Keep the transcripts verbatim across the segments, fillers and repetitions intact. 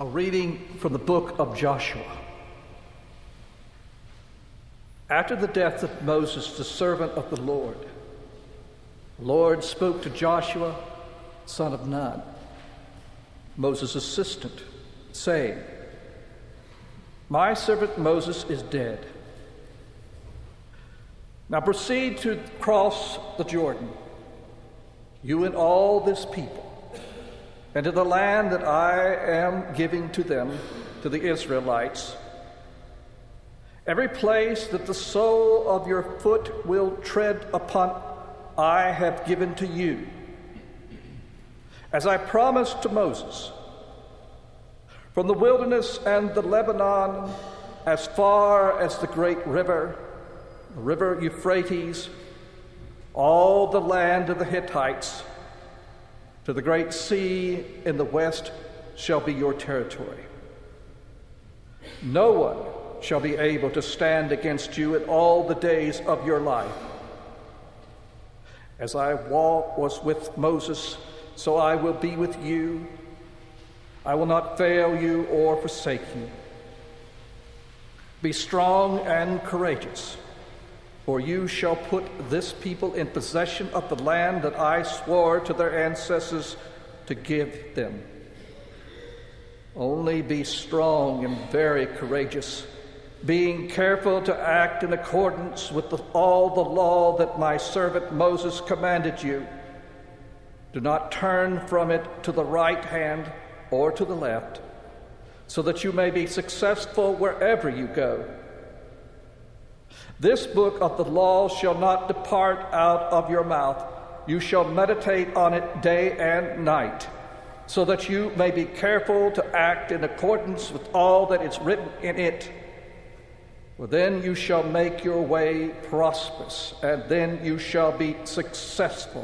Reading from the book of Joshua. After the death of Moses, the servant of the Lord, the Lord spoke to Joshua, son of Nun, Moses' assistant, saying, "My servant Moses is dead. Now proceed to cross the Jordan, you and all this people, and to the land that I am giving to them, to the Israelites. Every place that the sole of your foot will tread upon, I have given to you, as I promised to Moses. From the wilderness and the Lebanon, as far as the great river, the river Euphrates, all the land of the Hittites, to the great sea in the west shall be your territory. No one shall be able to stand against you in all the days of your life. As I walk was with Moses, so I will be with you. I will not fail you or forsake you. Be strong and courageous, for you shall put this people in possession of the land that I swore to their ancestors to give them. Only be strong and very courageous, being careful to act in accordance with the, all the law that my servant Moses commanded you. Do not turn from it to the right hand or to the left, so that you may be successful wherever you go. This book of the law shall not depart out of your mouth. You shall meditate on it day and night, so that you may be careful to act in accordance with all that is written in it. For then you shall make your way prosperous, and then you shall be successful.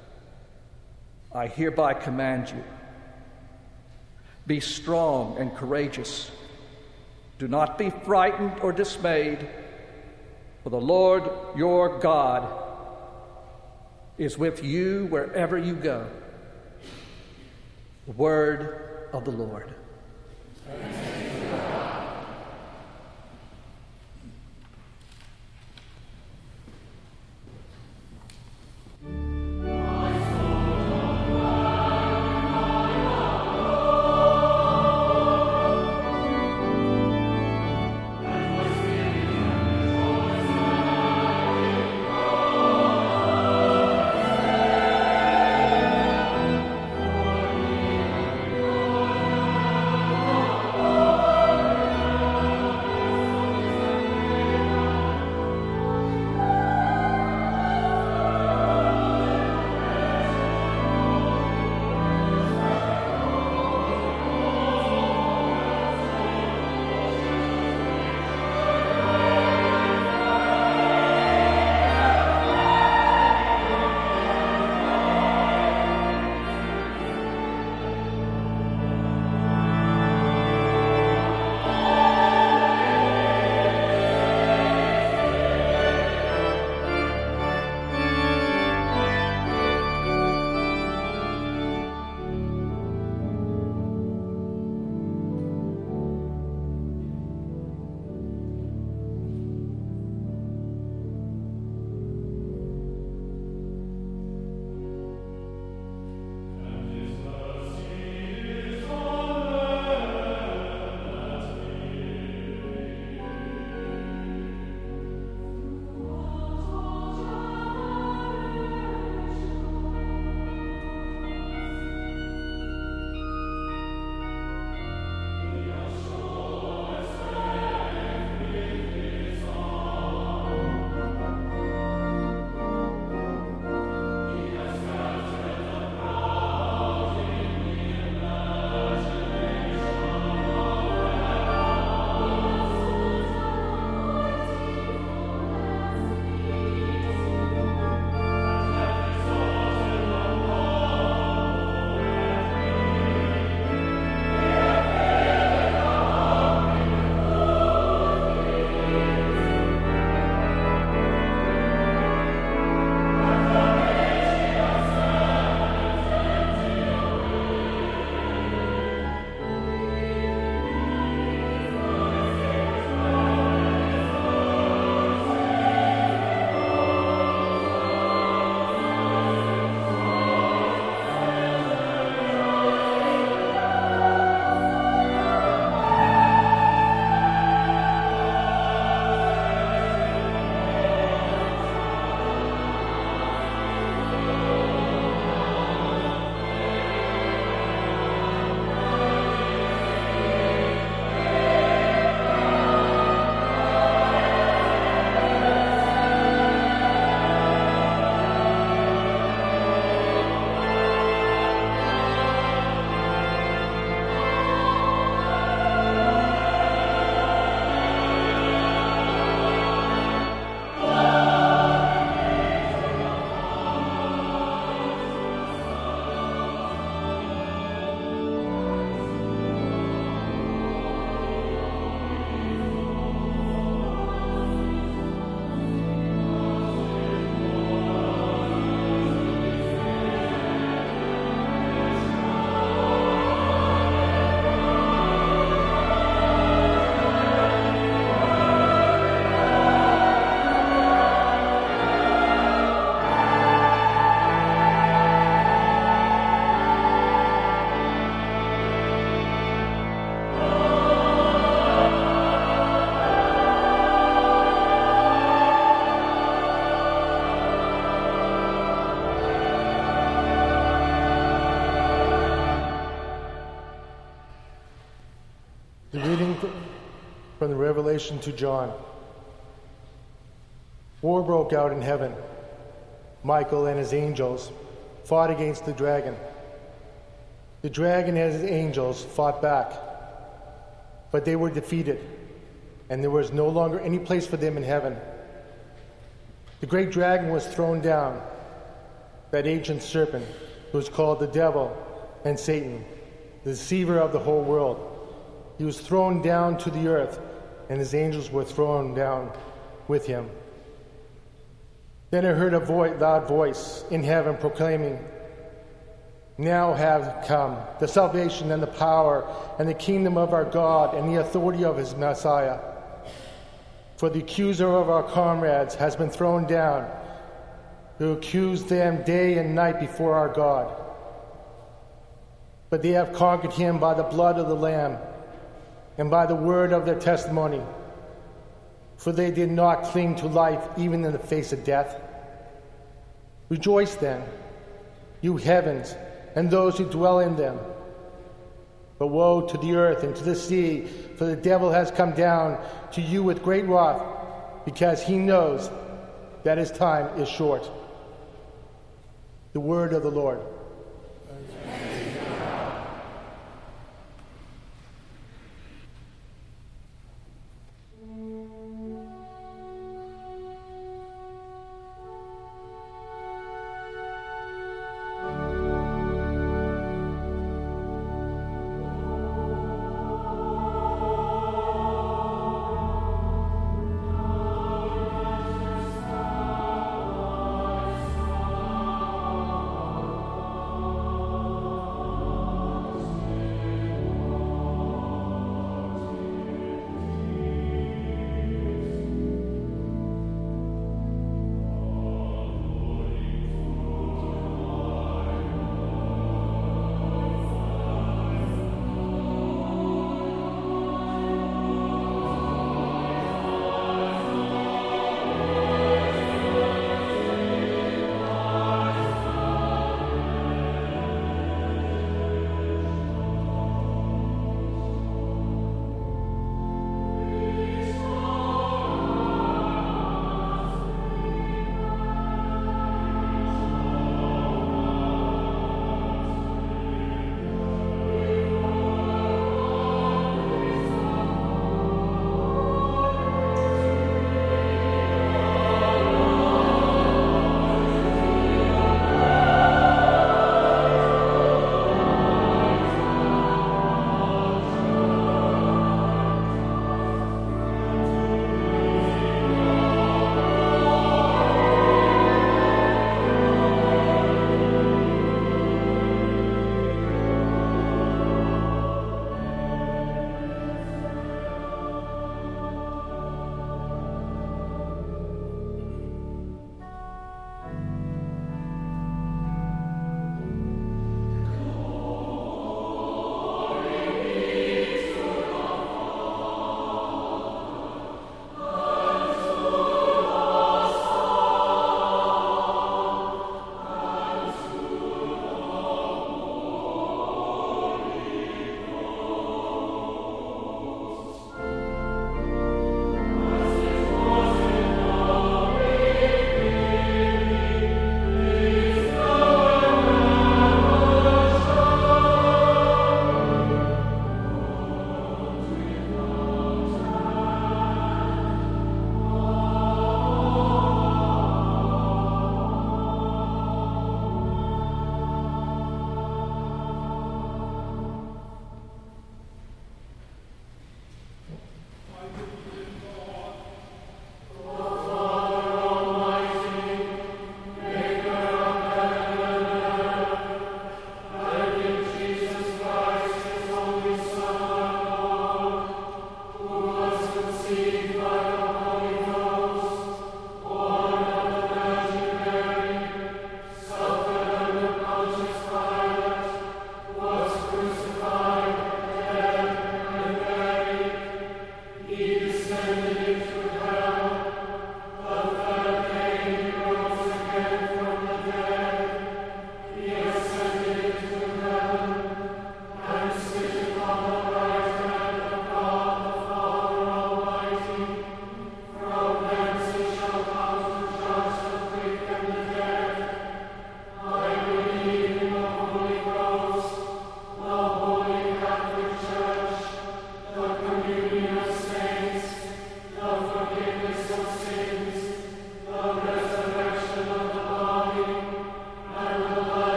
I hereby command you, be strong and courageous. Do not be frightened or dismayed, for the Lord your God is with you wherever you go." The word of the Lord. Oh from the Revelation to John. War broke out in heaven. Michael and his angels fought against the dragon. The dragon and his angels fought back, but they were defeated, and there was no longer any place for them in heaven. The great dragon was thrown down, that ancient serpent who was called the devil and Satan, the deceiver of the whole world. He was thrown down to the earth, and his angels were thrown down with him. Then I heard a vo- loud voice in heaven proclaiming, "Now have come the salvation and the power and the kingdom of our God and the authority of his Messiah. For the accuser of our comrades has been thrown down, who accused them day and night before our God. But they have conquered him by the blood of the Lamb and by the word of their testimony. For they did not cling to life even in the face of death. Rejoice then, you heavens, and those who dwell in them. But woe to the earth and to the sea, for the devil has come down to you with great wrath, because he knows that his time is short." The word of the Lord.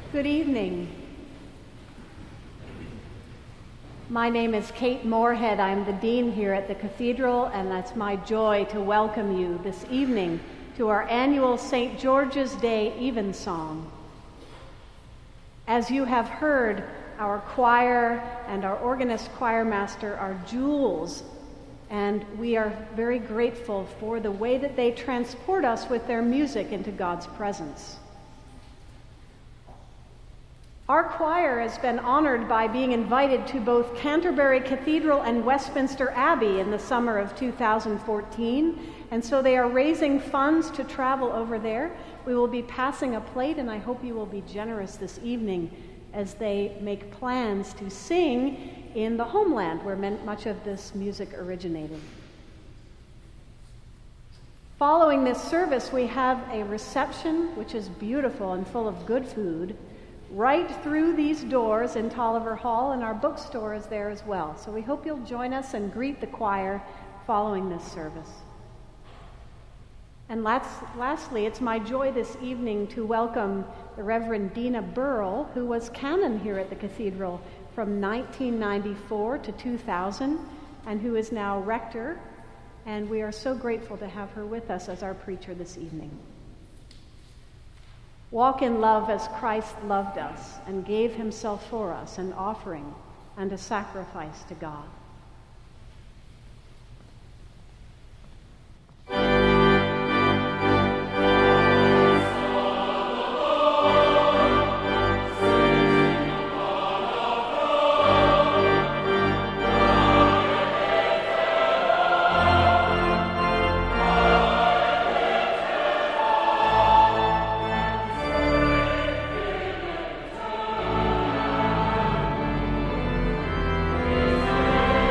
Good evening. My name is Kate Moorhead. I'm the dean here at the cathedral, and it's my joy to welcome you this evening to our annual Saint George's Day Evensong. As you have heard, our choir and our organist choir master are jewels, and we are very grateful for the way that they transport us with their music into God's presence. Our choir has been honored by being invited to both Canterbury Cathedral and Westminster Abbey in the summer of two thousand fourteen, and so they are raising funds to travel over there. We will be passing a plate, and I hope you will be generous this evening as they make plans to sing in the homeland where much of this music originated. Following this service, we have a reception which is beautiful and full of good food right through these doors in Tolliver Hall, and our bookstore is there as well. So we hope you'll join us and greet the choir following this service. And last, lastly, it's my joy this evening to welcome the Reverend Dina Burrell, who was canon here at the cathedral from nineteen ninety-four to two thousand, and who is now rector. And we are so grateful to have her with us as our preacher this evening. Walk in love as Christ loved us and gave himself for us, an offering and a sacrifice to God. Thank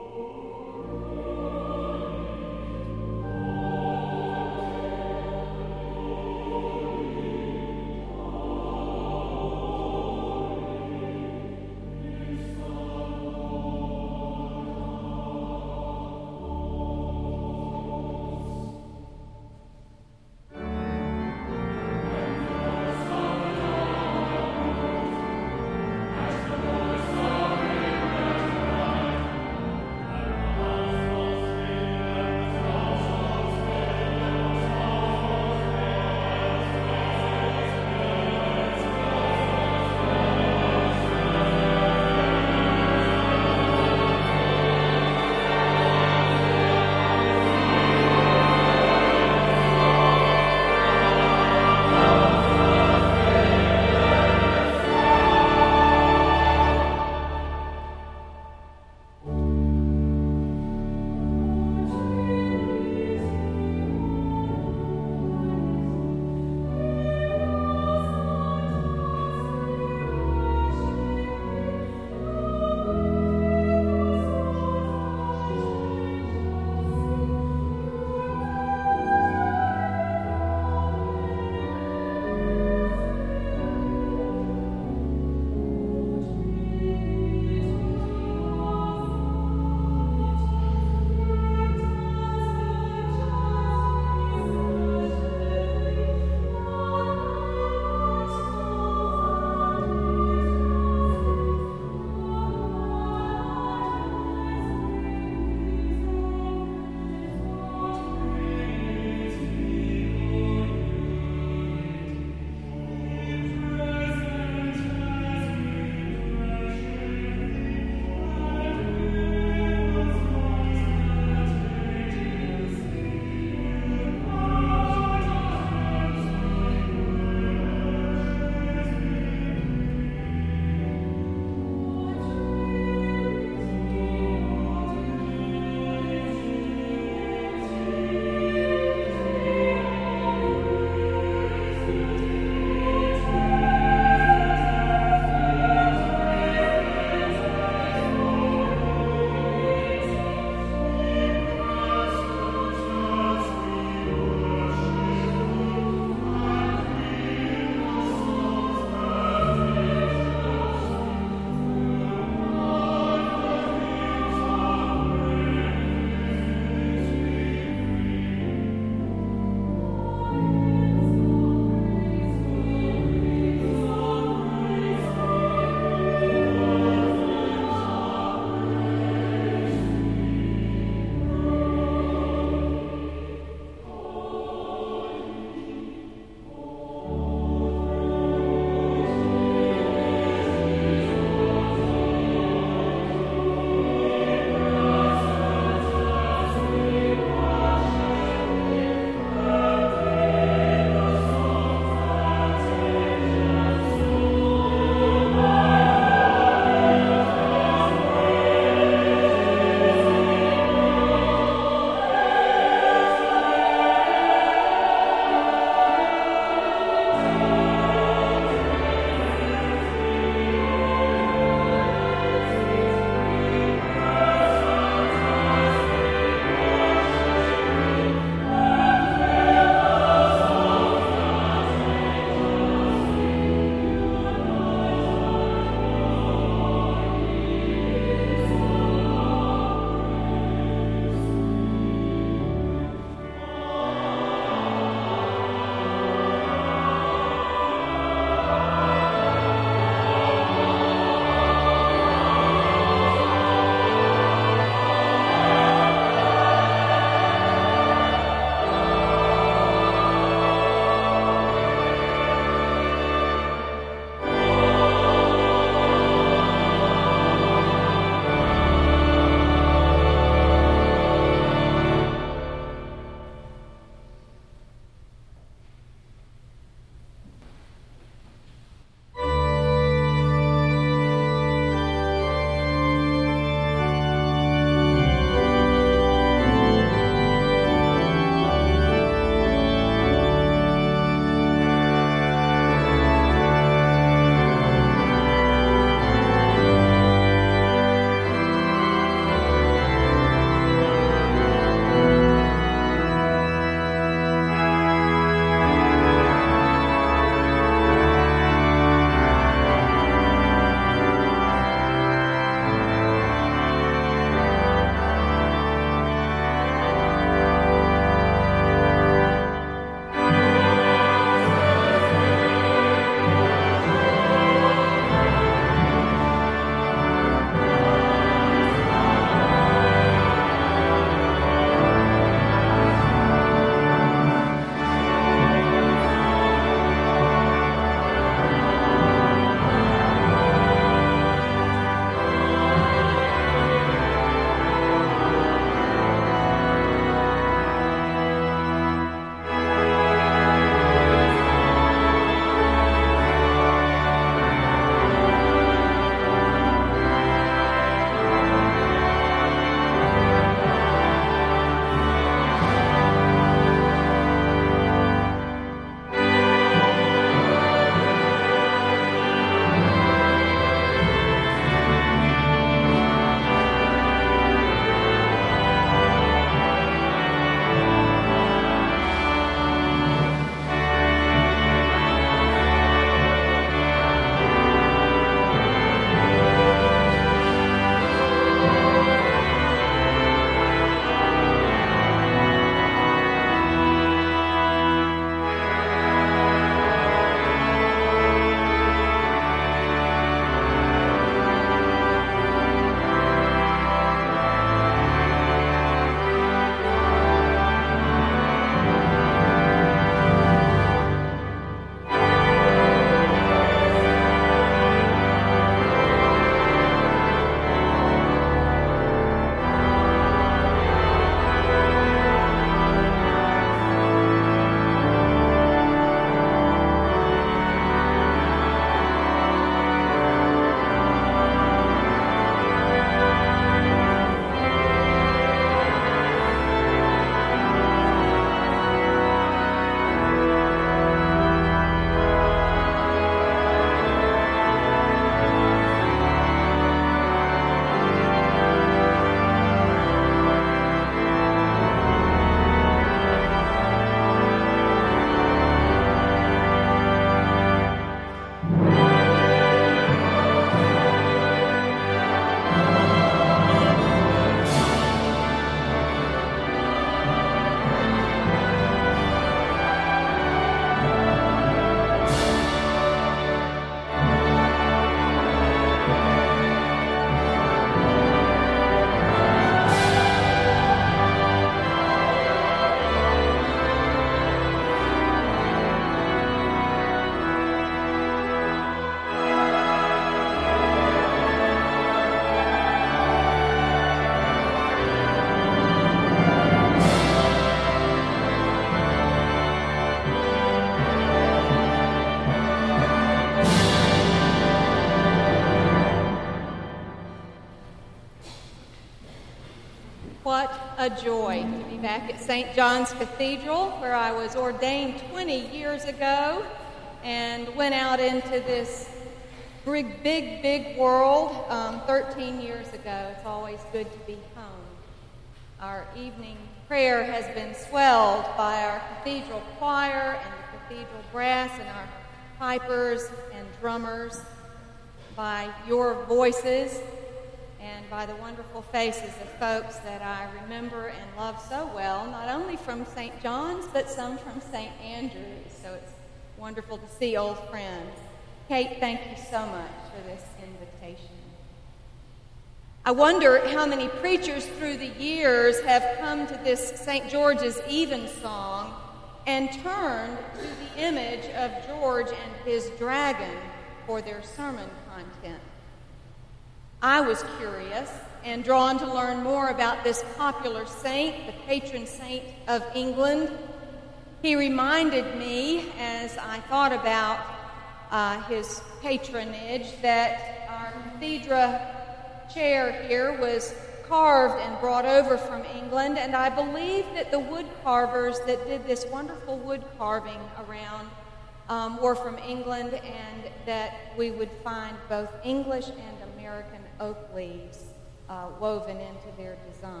a joy to be back at Saint John's Cathedral, where I was ordained twenty years ago and went out into this big, big, big world um, thirteen years ago. It's always good to be home. Our evening prayer has been swelled by our cathedral choir and the cathedral brass and our pipers and drummers, by your voices, and by the wonderful faces of folks that I remember and love so well, not only from Saint John's, but some from Saint Andrew's. So it's wonderful to see old friends. Kate, thank you so much for this invitation. I wonder how many preachers through the years have come to this Saint George's Evensong and turned to the image of George and his dragon for their sermon content. I was curious and drawn to learn more about this popular saint, the patron saint of England. He reminded me, as I thought about uh, his patronage, that our cathedra chair here was carved and brought over from England, and I believe that the wood carvers that did this wonderful wood carving around um, were from England, and that we would find both English and American oak leaves uh, woven into their design.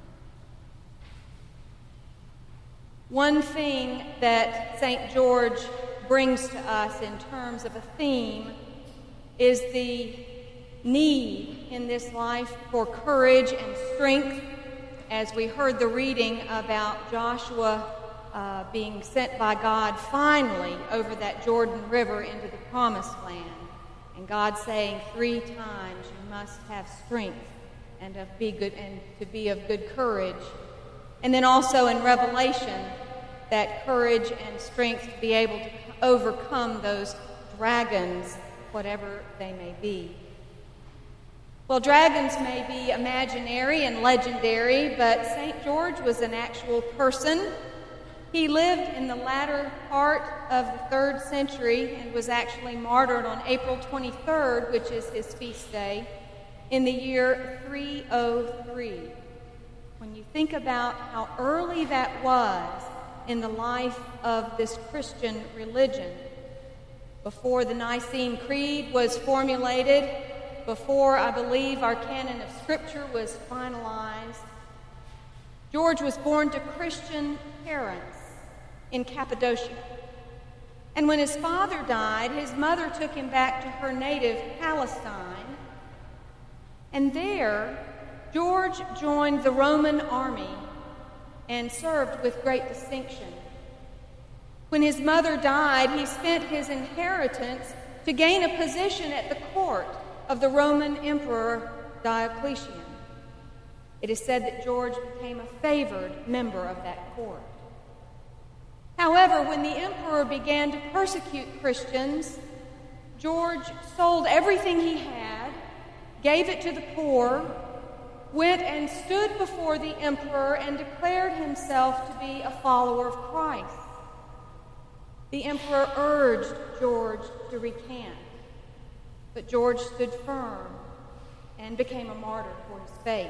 One thing that Saint George brings to us in terms of a theme is the need in this life for courage and strength, as we heard the reading about Joshua uh, being sent by God finally over that Jordan River into the Promised Land, and God saying three times, you must have strength and of be good and to be of good courage. And then also in Revelation, that courage and strength to be able to overcome those dragons, whatever they may be. Well, dragons may be imaginary and legendary, but Saint George was an actual person. He lived in the latter part of the third century and was actually martyred on April twenty-third, which is his feast day, in the year three oh three. When you think about how early that was in the life of this Christian religion, before the Nicene Creed was formulated, before, I believe, our canon of Scripture was finalized, George was born to Christian parents in Cappadocia. And when his father died, his mother took him back to her native Palestine. And there, George joined the Roman army and served with great distinction. When his mother died, he spent his inheritance to gain a position at the court of the Roman Emperor Diocletian. It is said that George became a favored member of that court. However, when the emperor began to persecute Christians, George sold everything he had, gave it to the poor, went and stood before the emperor and declared himself to be a follower of Christ. The emperor urged George to recant, but George stood firm and became a martyr for his faith.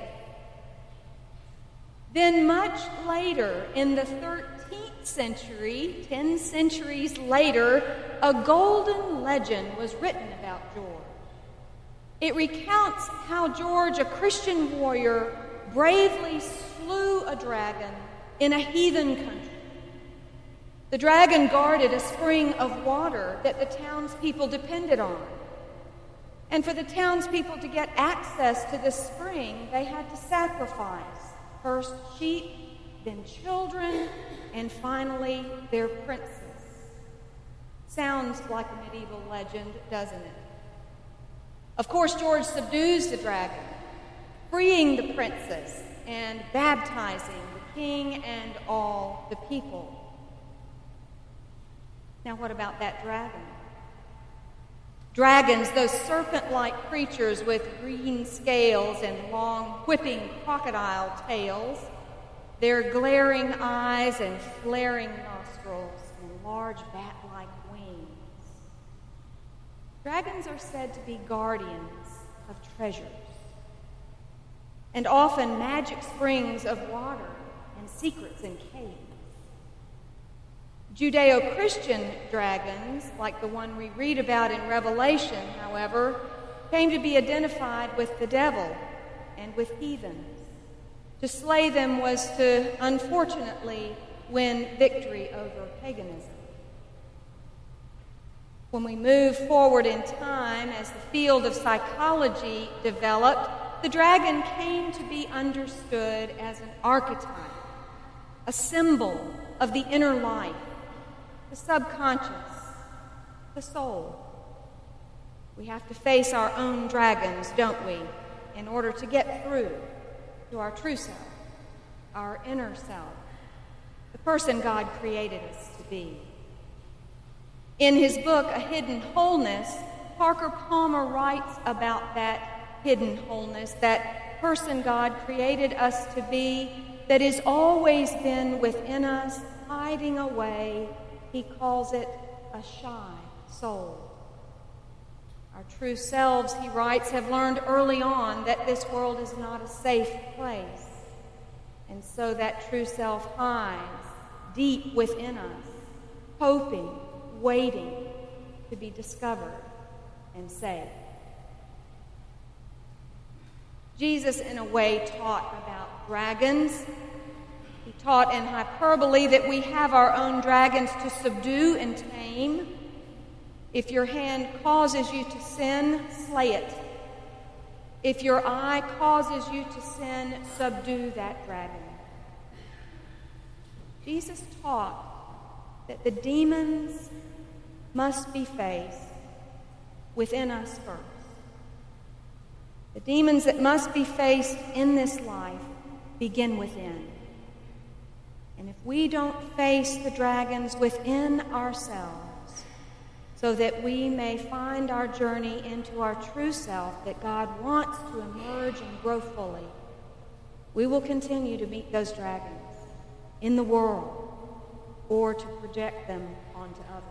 Then much later, in the thirteenth century, ten centuries later, a golden legend was written about George. It recounts how George, a Christian warrior, bravely slew a dragon in a heathen country. The dragon guarded a spring of water that the townspeople depended on. And for the townspeople to get access to this spring, they had to sacrifice first sheep, then children, and finally their princes. Sounds like a medieval legend, doesn't it? Of course, George subdues the dragon, freeing the princess and baptizing the king and all the people. Now, what about that dragon? Dragons, those serpent-like creatures with green scales and long, whipping crocodile tails, their glaring eyes and flaring nostrils and large bat-like wings. Dragons are said to be guardians of treasures. and often magic springs of water and secrets in caves. Judeo-Christian dragons, like the one we read about in Revelation, however, came to be identified with the devil and with heathens. To slay them was to, unfortunately, win victory over paganism. When we move forward in time, as the field of psychology developed, the dragon came to be understood as an archetype, a symbol of the inner life, the subconscious, the soul. We have to face our own dragons, don't we, in order to get through to our true self, our inner self, the person God created us to be. In his book, A Hidden Wholeness, Parker Palmer writes about that hidden wholeness, that person God created us to be, that has always been within us, hiding away. He calls it a shy soul. Our true selves, he writes, have learned early on that this world is not a safe place. And so that true self hides deep within us, hoping, waiting to be discovered and saved. Jesus, in a way, taught about dragons. He taught in hyperbole that we have our own dragons to subdue and tame. If your hand causes you to sin, slay it. If your eye causes you to sin, subdue that dragon. Jesus taught that the demons must be faced within us first. The demons that must be faced in this life begin within. And if we don't face the dragons within ourselves, so that we may find our journey into our true self that God wants to emerge and grow fully, we will continue to meet those dragons in the world or to project them onto others.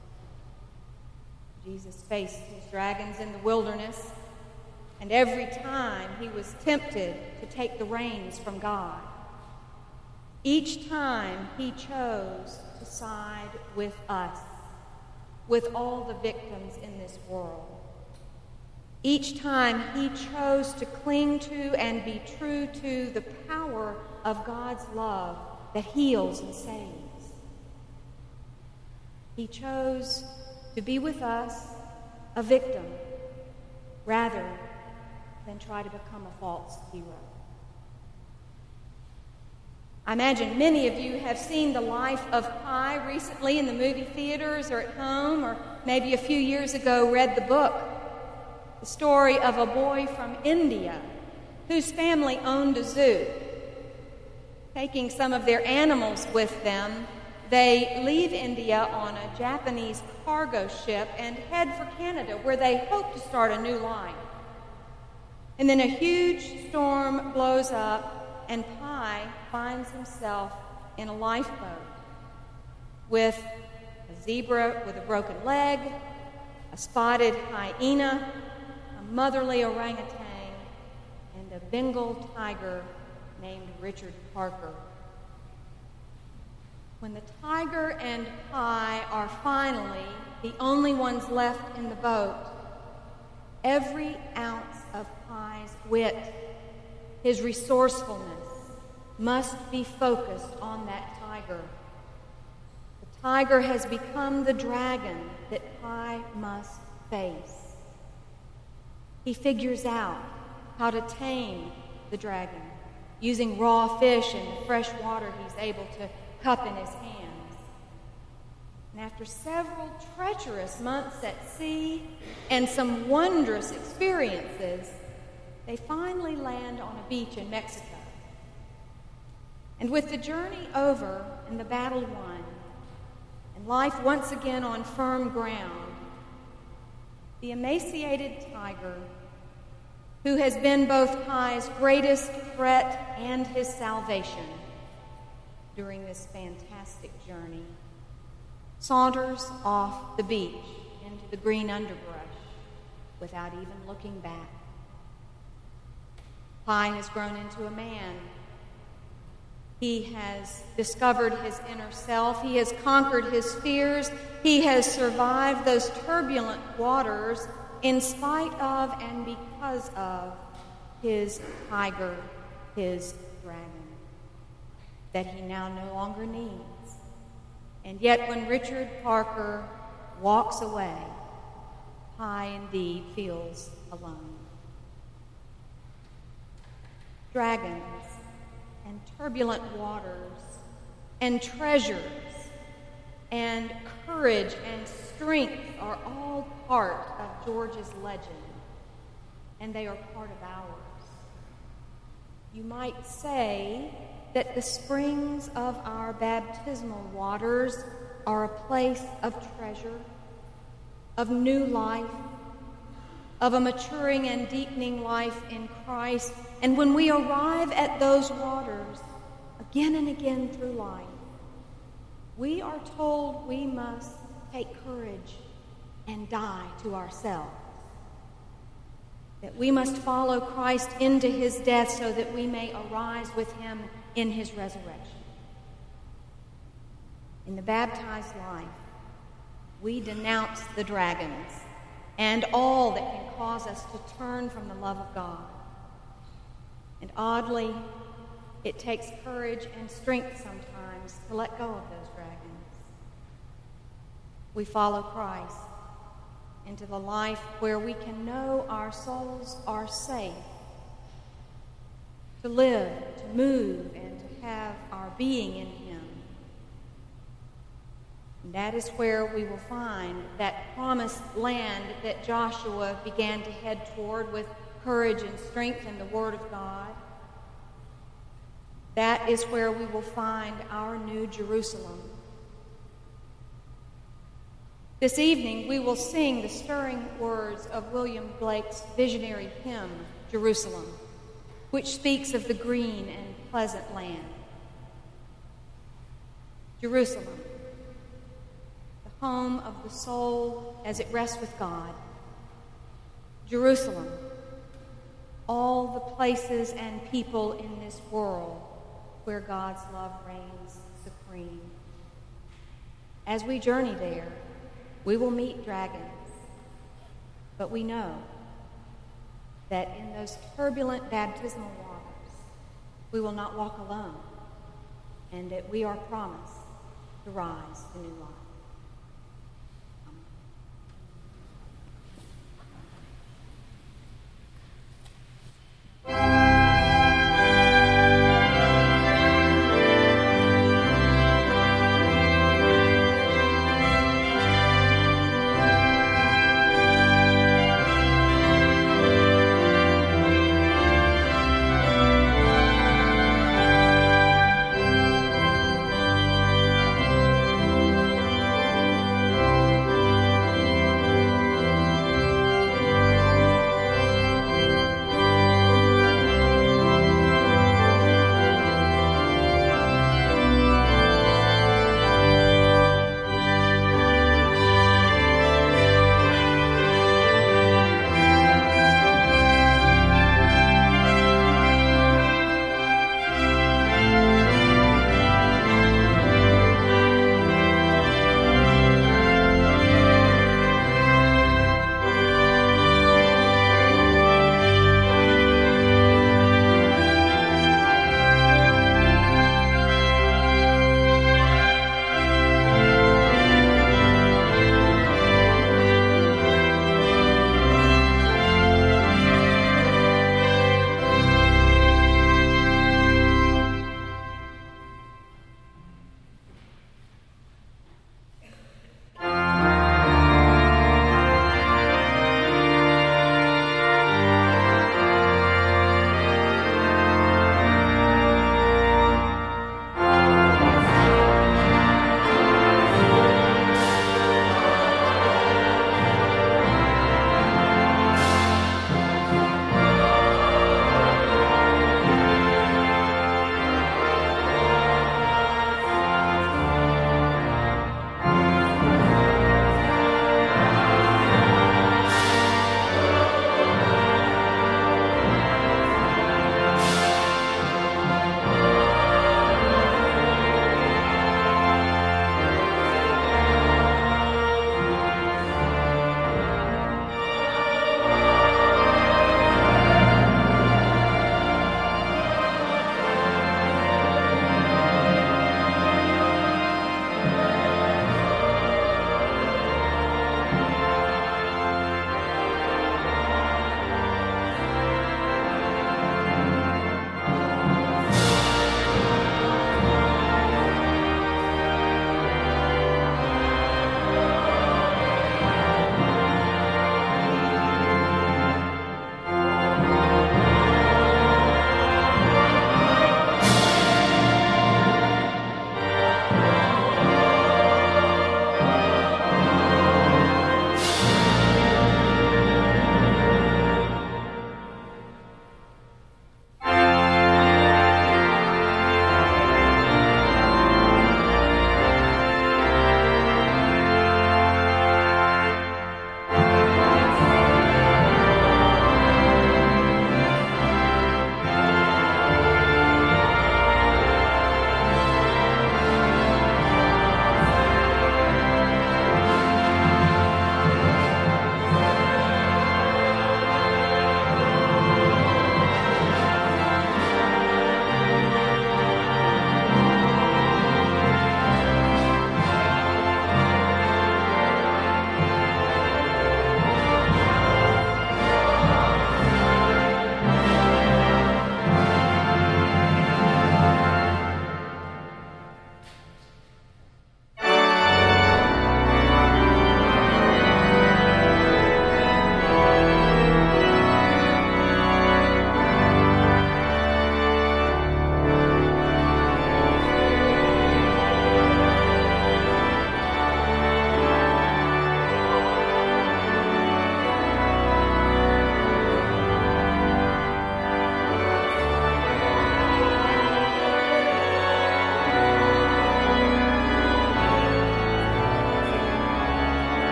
Jesus faced his dragons in the wilderness, and every time he was tempted to take the reins from God, each time he chose to side with us, with all the victims in this world. Each time he chose to cling to and be true to the power of God's love that heals and saves. He chose to be with us a victim rather than try to become a false hero. I imagine many of you have seen The Life of Pi recently in the movie theaters or at home, or maybe a few years ago read the book. The story of a boy from India whose family owned a zoo. Taking some of their animals with them, they leave India on a Japanese cargo ship and head for Canada, where they hope to start a new life. And then a huge storm blows up, and Pi finds himself in a lifeboat with a zebra with a broken leg, a spotted hyena, a motherly orangutan, and a Bengal tiger named Richard Parker. When the tiger and Pi are finally the only ones left in the boat, every ounce of Pi's wit, his resourcefulness, must be focused on that tiger. The tiger has become the dragon that Pi must face. He figures out how to tame the dragon using raw fish and the fresh water he's able to cup in his hands. And after several treacherous months at sea and some wondrous experiences, they finally land on a beach in Mexico. And with the journey over and the battle won, and life once again on firm ground, the emaciated tiger, who has been both Pi's greatest threat and his salvation during this fantastic journey, saunters off the beach into the green underbrush without even looking back. Pi has grown into a man. He has discovered his inner self. He has conquered his fears. He has survived those turbulent waters in spite of and because of his tiger, his dragon, that he now no longer needs. And yet when Richard Parker walks away, Pi indeed feels alone. Dragons and turbulent waters and treasures and courage and strength are all part of George's legend, and they are part of ours. You might say that the springs of our baptismal waters are a place of treasure, of new life, of a maturing and deepening life in Christ. And when we arrive at those waters again and again through life, we are told we must take courage and die to ourselves. That we must follow Christ into his death so that we may arise with him in his resurrection. In the baptized life, we denounce the dragons and all that can cause us to turn from the love of God. And oddly, it takes courage and strength sometimes to let go of those dragons. We follow Christ into the life where we can know our souls are safe, to live, to move, and to have our being in him. And that is where we will find that promised land that Joshua began to head toward with courage and strength in the Word of God. That is where we will find our new Jerusalem. This evening, we will sing the stirring words of William Blake's visionary hymn, Jerusalem, which speaks of the green and pleasant land. Jerusalem, the home of the soul as it rests with God. Jerusalem, all the places and people in this world where God's love reigns supreme. As we journey there, we will meet dragons, but we know that in those turbulent baptismal waters, we will not walk alone, and that we are promised to rise to new life.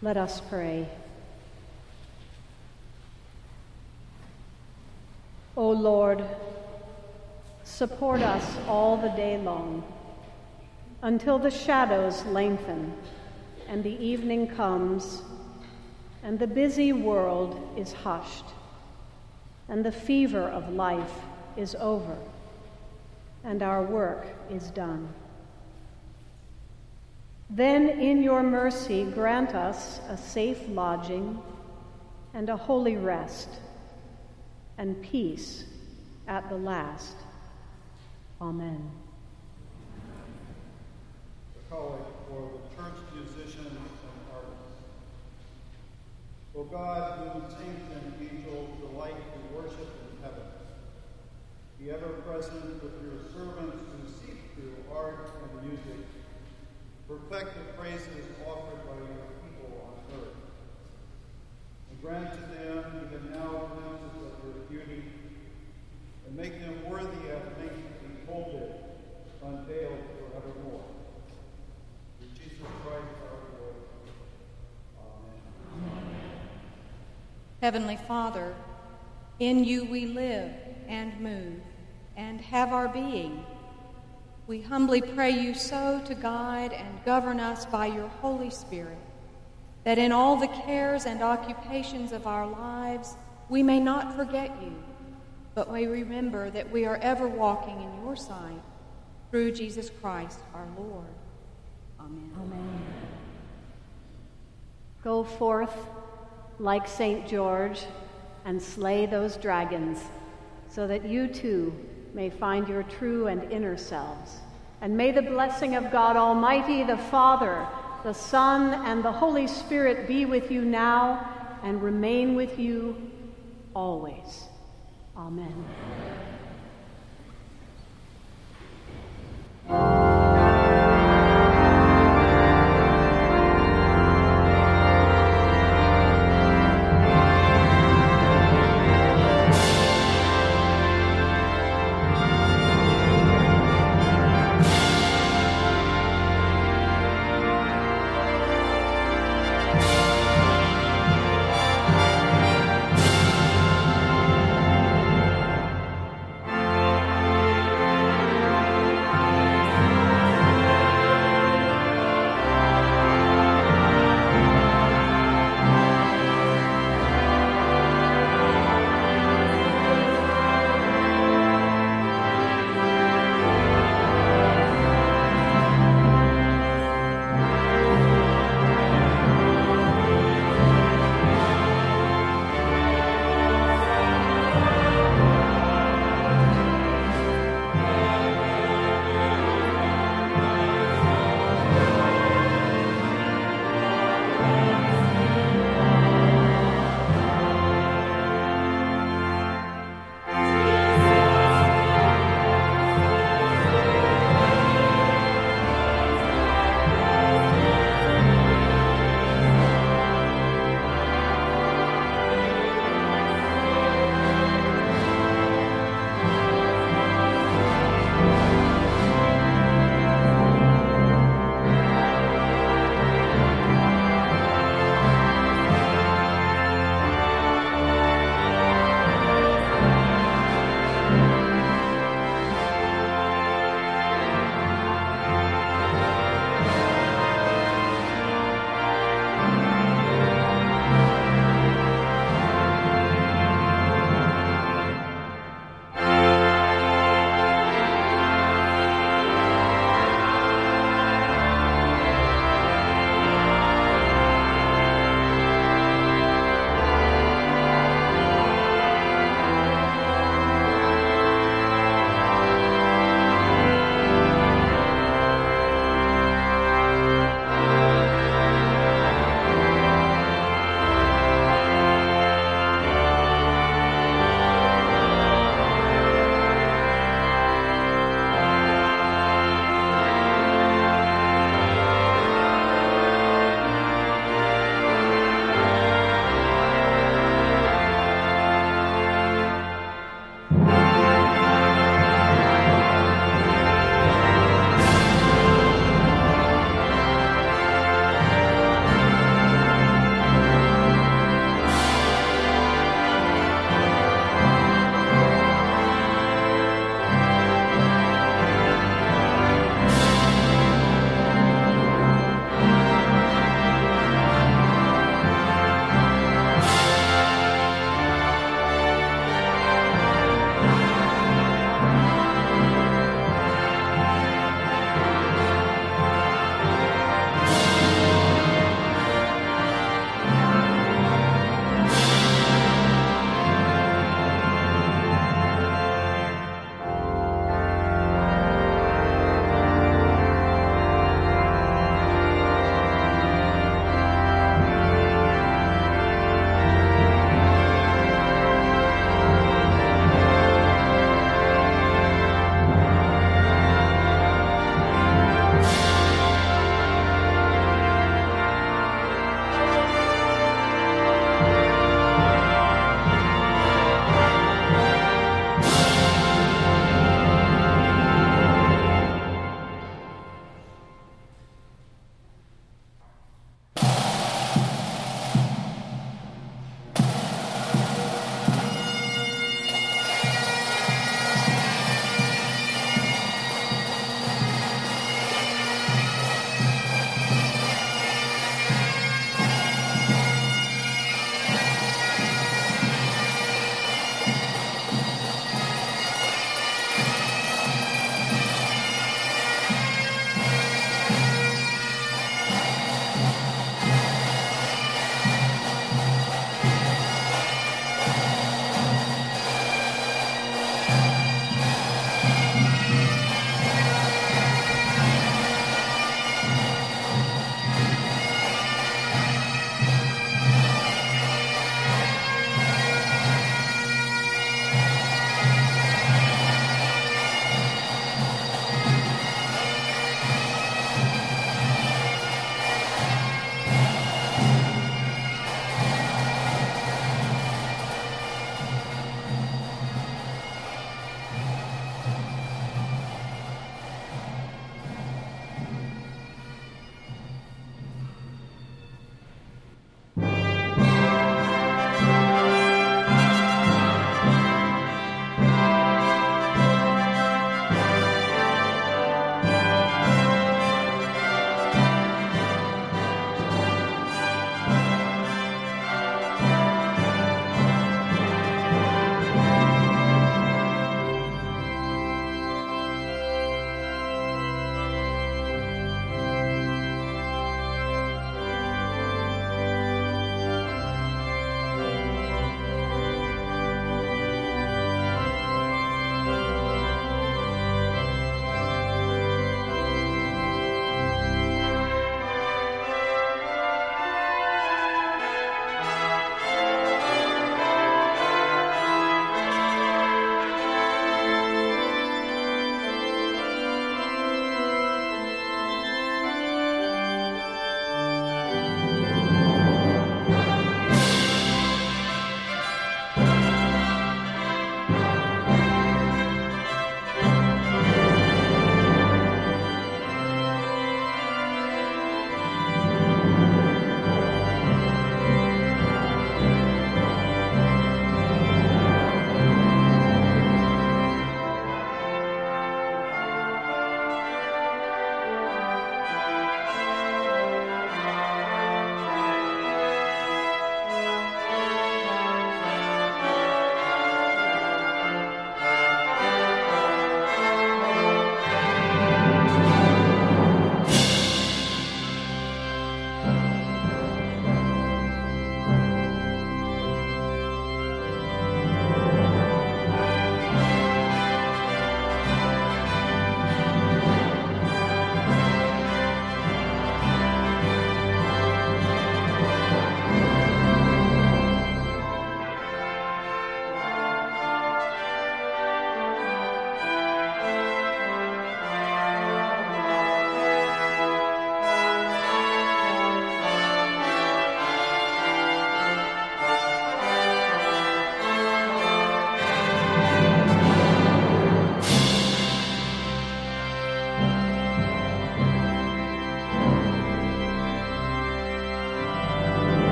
Let us pray. O Lord, support us all the day long, until the shadows lengthen and the evening comes, and the busy world is hushed, and the fever of life is over, and our work is done. Then in your mercy grant us a safe lodging and a holy rest and peace at the last. Amen. The collect for the church musicians and artists. O God, whom saints and angels delight to worship in heaven, be ever present with your servants who seek through art and music perfect the praises offered by your people on earth. And grant to them even now glimpses of your beauty, and make them worthy at length to behold it, unveiled forevermore. Through Jesus Christ our Lord. Amen. Heavenly Father, in you we live and move and have our being. We humbly pray you so to guide and govern us by your Holy Spirit, that in all the cares and occupations of our lives we may not forget you, but may remember that we are ever walking in your sight, through Jesus Christ our Lord. Amen. Amen. Go forth like Saint George and slay those dragons, so that you too may find your true and inner selves. And may the blessing of God Almighty, the Father, the Son, and the Holy Spirit be with you now and remain with you always. Amen.